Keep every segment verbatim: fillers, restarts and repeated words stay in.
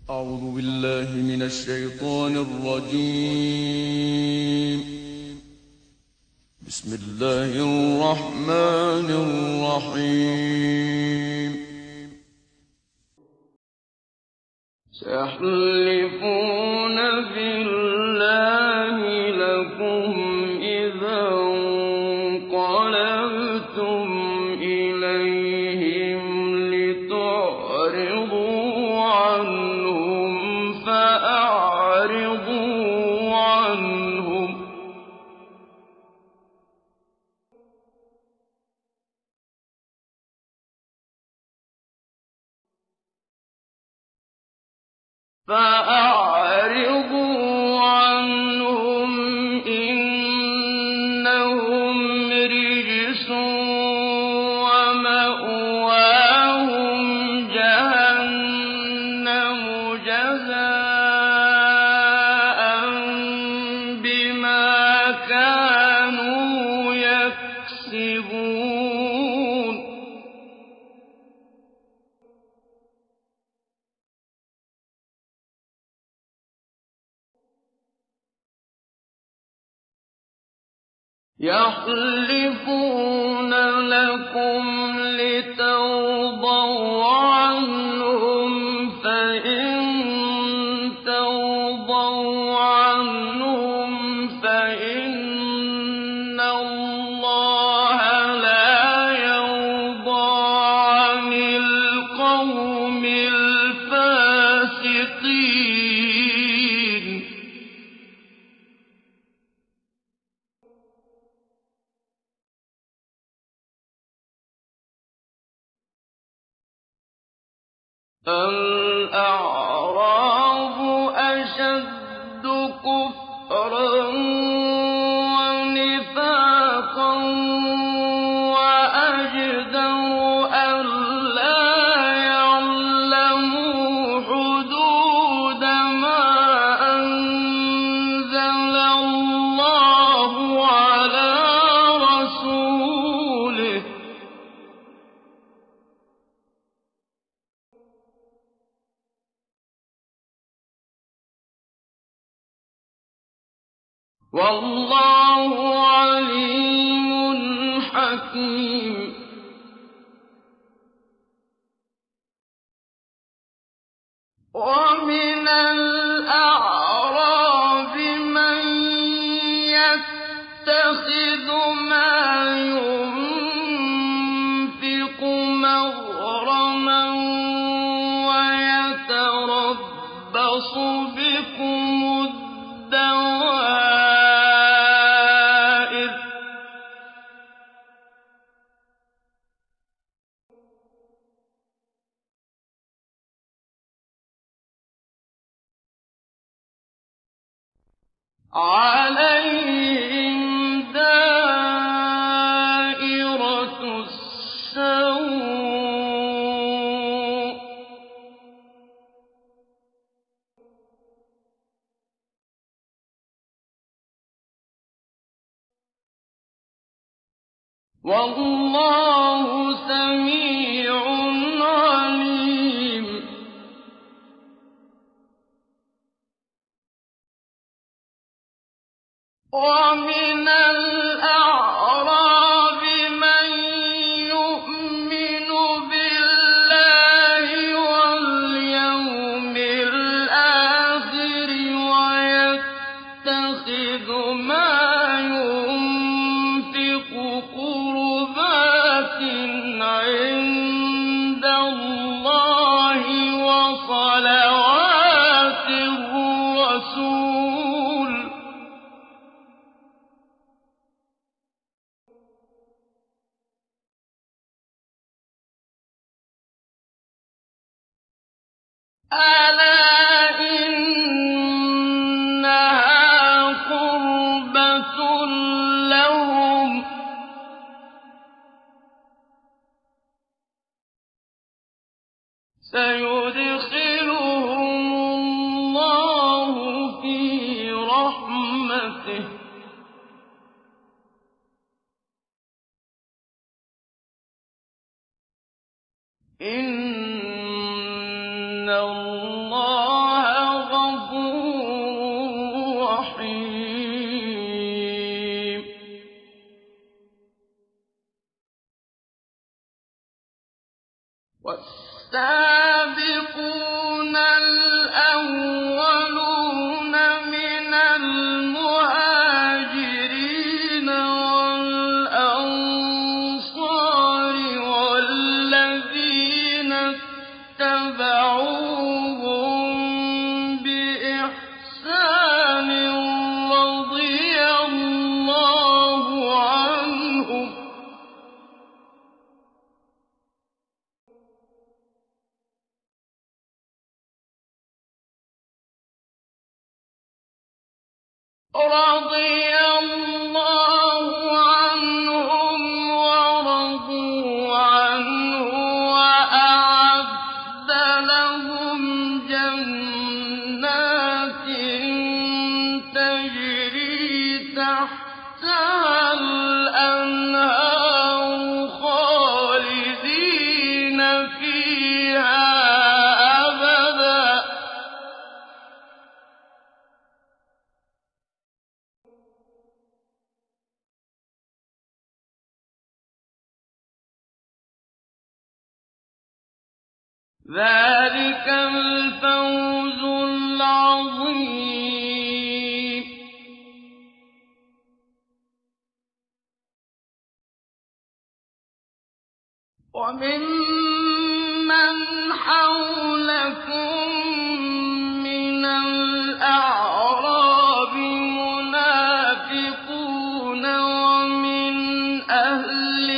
أعوذ بالله من الشيطان الرجيم. بسم الله الرحمن الرحيم. سيحلفون بالله لكم إذا انقلبتم إليهم لتعرضوا عنهم فأعرضوا عنهم فأعرضوا عنهم إنهم رجس ومأواهم جهنم جزاء بما كانوا يكسبون يحلفون لكم لترضوا عنهم فإن ترضوا عنهم فإن الله لا يرضى عن القوم الفاسقين الأعراب أشد كفرا ونفاقا وأجدر ألا يعلموا حدود ما أنزل الله على رسوله والله عليم حكيم ومن الأعراب من يتخذ ما ينفق مغرما ويتربص بكم الدوائر عليهم دائرة السوء والله سميع عليم ومن الأعراب من يؤمن بالله واليوم الآخر ويتخذ ما ينفق قربات عند الله وصلوات الرسول ألا إنها قربة لهم سيدخلهم الله في رحمته إن الله والسابقون الأولون من المهاجرين والأنصار والذين اتبعوهم بإحسان رضي الله عنهم رضي الله عنهم ورضوا عنه وأعد لهم جنات تجري تحتها الأنهار خالدين فيها أبدا ذلك الفوز العظيم وممن حولكم من الأعراب منافقون ومن أهل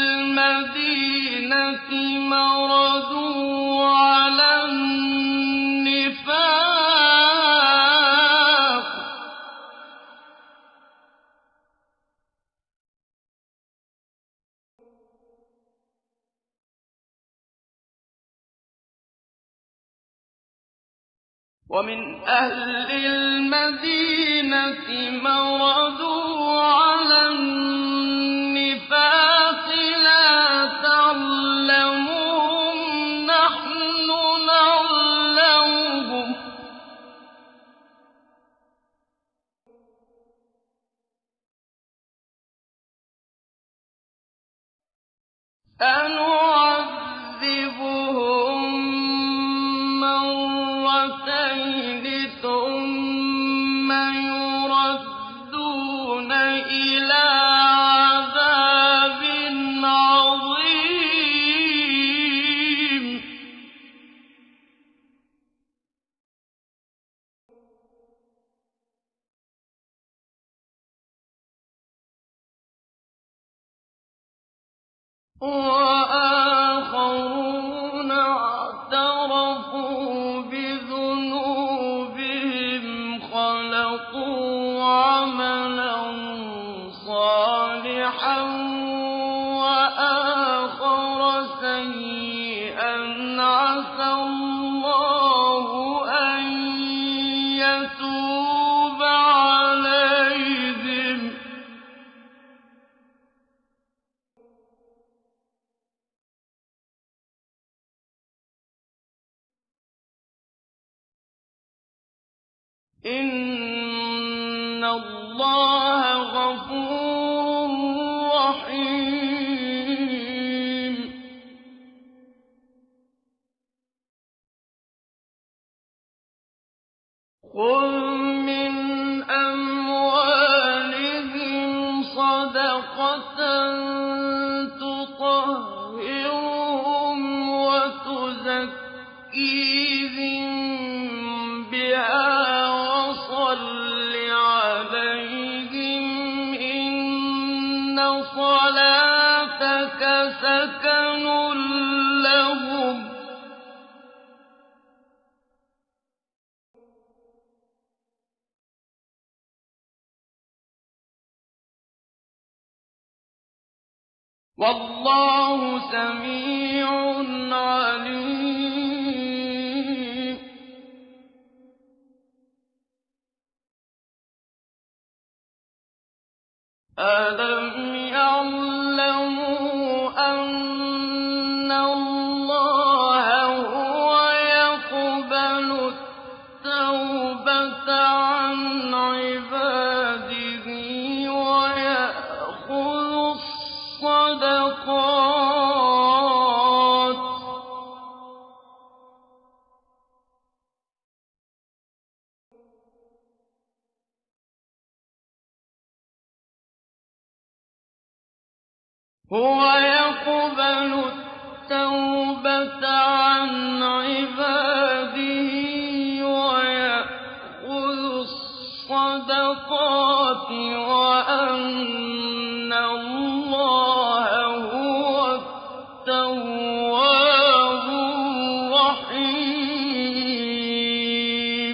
المدينة مردوا على النفاق ومن أهل المدينة مردوا على النفاق لا تعلمهم نحن نعلمهم سنعذبهم مرتين ثم يردون إلى عذاب عظيم وآخرون اعترفوا بذنوبهم خلقوا عملا صالحا وآخر سيئا عسى الله أن يتوب عليهم إن الله غفور رحيم خذ من أموالهم صدقة تطهرهم وتزكيهم بها وصل عليهم إن صلاتك سكن لهم والله سميع عليم ألم يعلموا أن الله هو يقبل التوبة عن عباده ويأخذ الصدقات هُوَ يَقْبَلُ التَّوْبَةَ عَنْ عِبَادِهِ وَيَأْخُذُ الصَّدَقَاتِ وَأَنَّ اللَّهَ هُوَ التَّوَّابُ الرَّحِيمُ.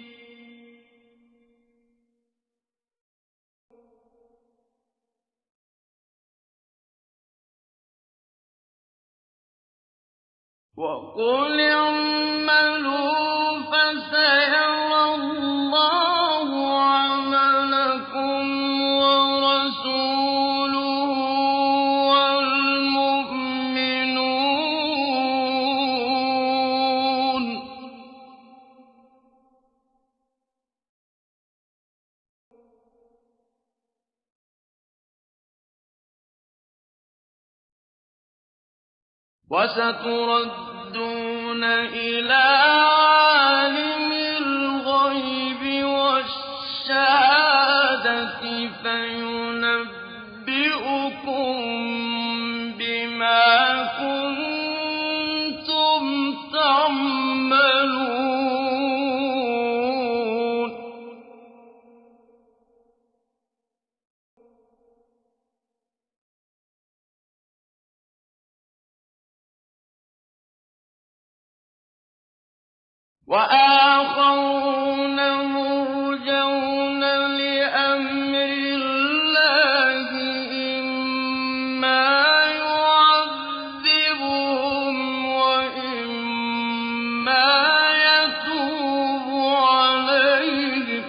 وَقُلِ اعْمَلُوا فَسَيَرَى اللَّهُ عَمَلَكُمْ وَرَسُولُهُ وَالْمُؤْمِنُونَ ۖ وَسَتُرَدُّونَ إِلَىٰ عَالِمِ الْغَيْبِ وَالشَّهَادَةِ فَيُنَبِّئُكُم بِمَا كُنتُمْ تَعْمَلُونَ. وَآخَرُونَ مُرْجَوْنَ لِأَمْرِ اللَّهِ إِمَّا يُعَذِّبُهُمْ وَإِمَّا يَتُوبُ عَلَيْهِمْ ۗ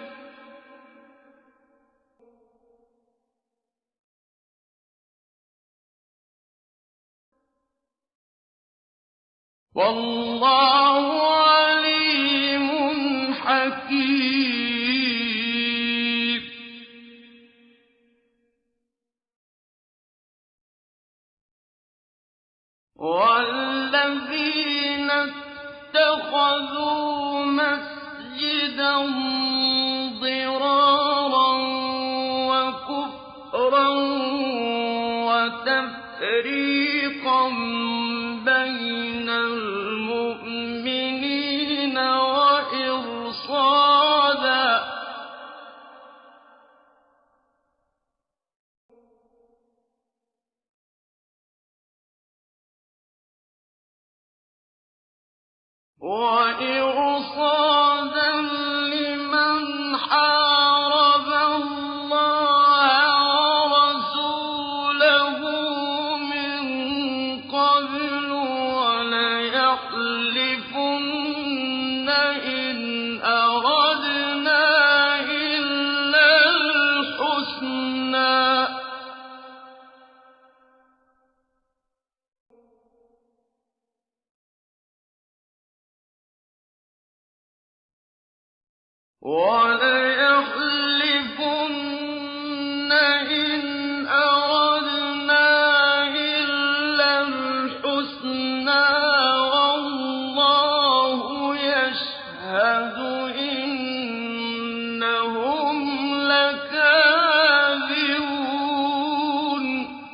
وَاللَّهُ عَلِيمٌ حَكِيمٌ. وَالَّذِينَ اتَّخَذُوا مَسْجِدًا ضِرَارًا وَكُفْرًا وَتَفْرِيقًا بَيْنَ الْمُؤْمِنِينَ وَإِرْصَادًا وَإِرْصَادًا لِّمَنْ حَارَبَ اللَّهَ وَرَسُولَهُ مِن قَبْلُ وَلَيَحْلِفُنَّ إِنْ أَرَدْنَا إِلَّا الْحُسْنَىٰ ۖ وَلَيَحْلِفُنَّ إِنْ أَرَدْنَا إِلَّا الْحُسْنَىٰ وَاللَّهُ يَشْهَدُ إِنَّهُمْ لَكَاذِبُونَ.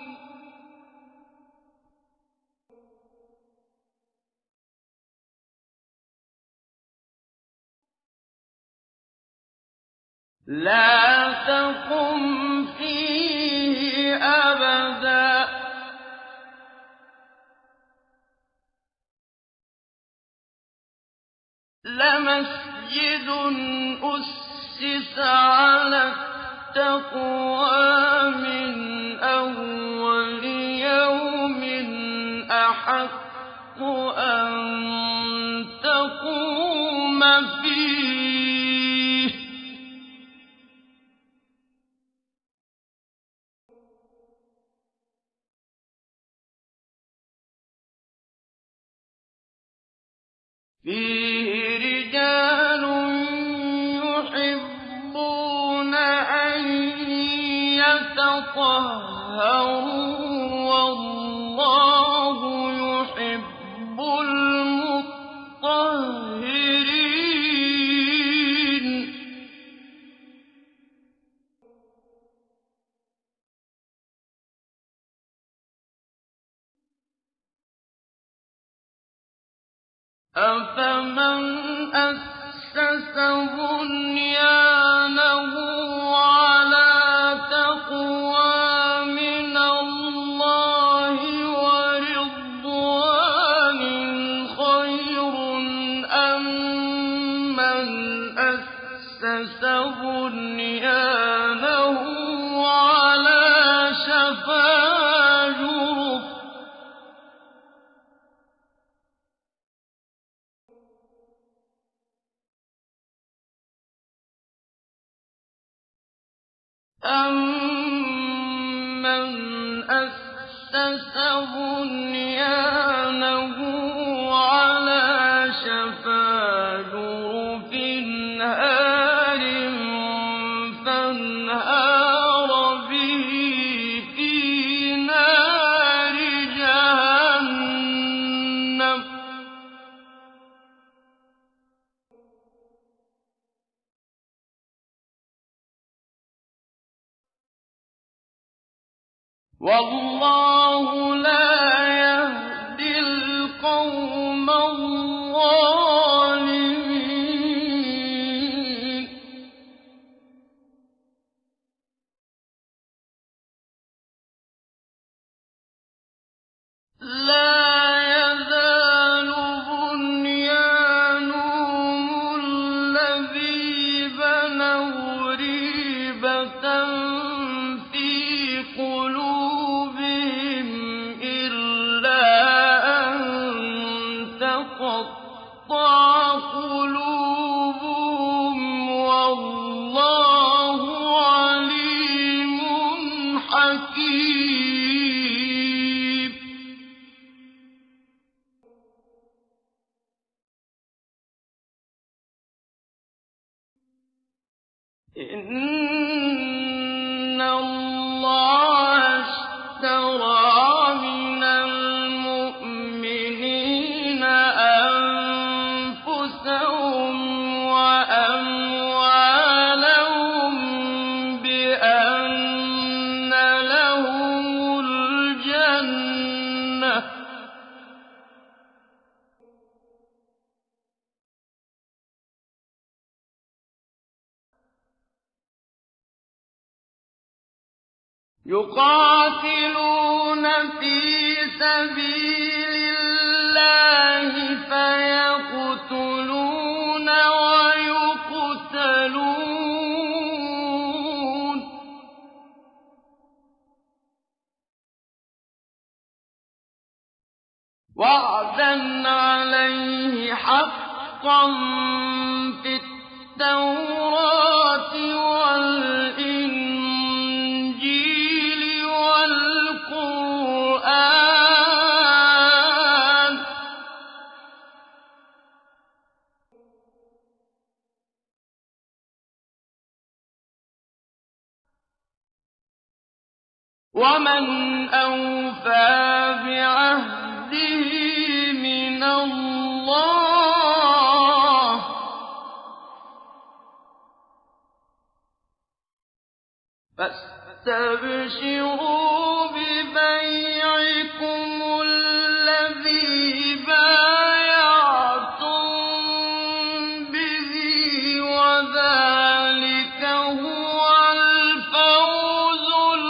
لَا تَقُمْ فِيهِ أَبَدًا ۚ لَمَسْجِدٌ أُسِّسَ عَلَى التَّقْوَىٰ مِنْ أَوَّلِ يَوْمٍ أَحَقُّ أَن تَقُومَ فِيهِ ۚ فِيهِ رِجَالٌ يُحِبُّونَ أَن يَتَطَهَّرُوا ۚ وَاللَّهُ يُحِبُّ الْمُطَّهِّرِينَ. أَفَمَنْ أَسَّسَ بُنْيَانَهُ عَلَىٰ تَقْوَىٰ مِنَ اللَّهِ وَرِضْوَانٍ خَيْرٌ أَم مَّنْ أَسَّسَ بُنْيَانَهُ عَلَىٰ شَفَا جُرُفٍ أَمَّنْ أَسَّسَ بُنْيَانَهُ عَلَىٰ شَفَا جُرُفٍ هَارٍ فَانْهَارَ بِهِ فِي نَارِ جَهَنَّمَ ۗ وَاللَّهُ لَا يَهْدِي الْقَوْمَ الظَّالِمِينَ لَا يَزَالُ بُنْيَانُهُمُ الَّذِي بَنَوْا رِيبَةً فِي قُلُوبِهِمْ إِلَّا أَن تَقَطَّعَ قُلُوبُهُمْ ۗ وَاللَّهُ عَلِيمٌ حَكِيمٌ إِنَّ اللَّهَ اشْتَرَىٰ مِنَ الْمُؤْمِنِينَ أَنفُسَهُمْ وَأَمْوَالَهُم بِأَنَّ لَهُمُ الْجَنَّةَ ۚ يُقَاتِلُونَ فِي سَبِيلِ اللَّهِ فَيَقْتُلُونَ وَيُقْتَلُونَ ۖ وَعْدًا عَلَيْهِ حَقًّا فِي التَّوْرَاةِ وَالْإِنجِيلِ وَالْقُرْآنِ ۚ وَمَنْ أَوْفَىٰ بِعَهْدِهِ مِنَ اللَّهِ ۚ فَاسْتَبْشِرُوا بِبَيْعِكُمُ الَّذِي بَايَعْتُم بِهِ ۚ وَذَٰلِكَ هُوَ الْفَوْزُ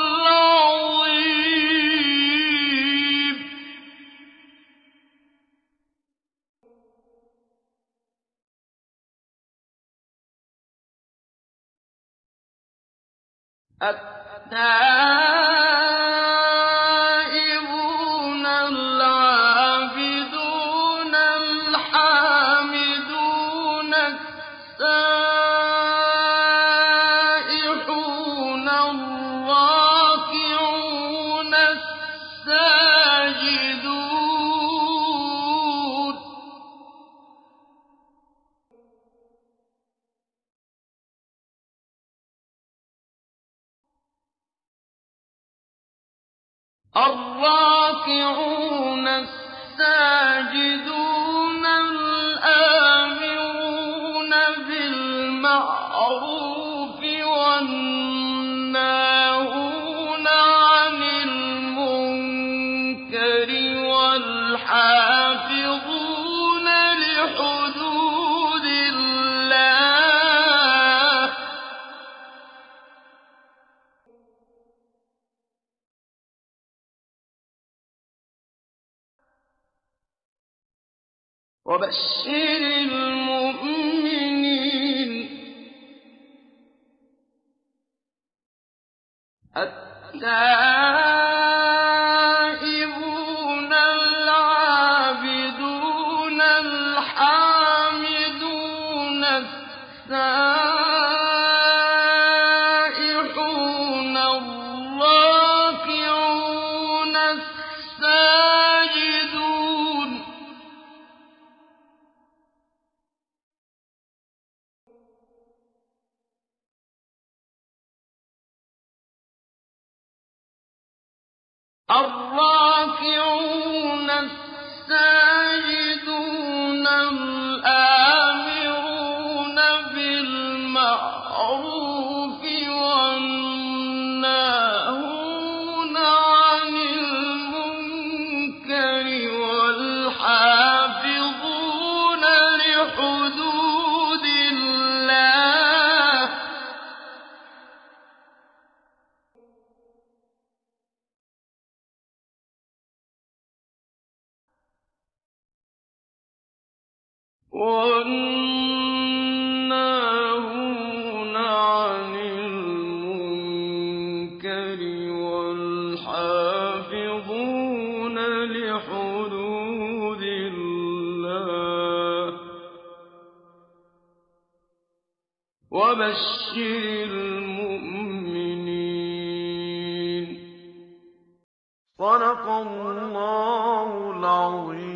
الْعَظِيمُ التَّائِبُونَ الْعَابِدُونَ الْحَامِدُونَ السَّائِحُونَ الرَّاكِعُونَ السَّاجِدُونَ الراكعون الساجدون الآمرون بالمعروف والناهون عن المنكر والحافظون لحدود وبشر المؤمنين التائبون العابدون الحامدون السائحون الراكعون الساجدون الراكعون الساجدون الآمرون بالمعروف والناهون عن المنكر والحافظون لحدود الله والناهون عن المنكر والحافظون لحدود الله وبشر المؤمنين. صدق الله العظيم.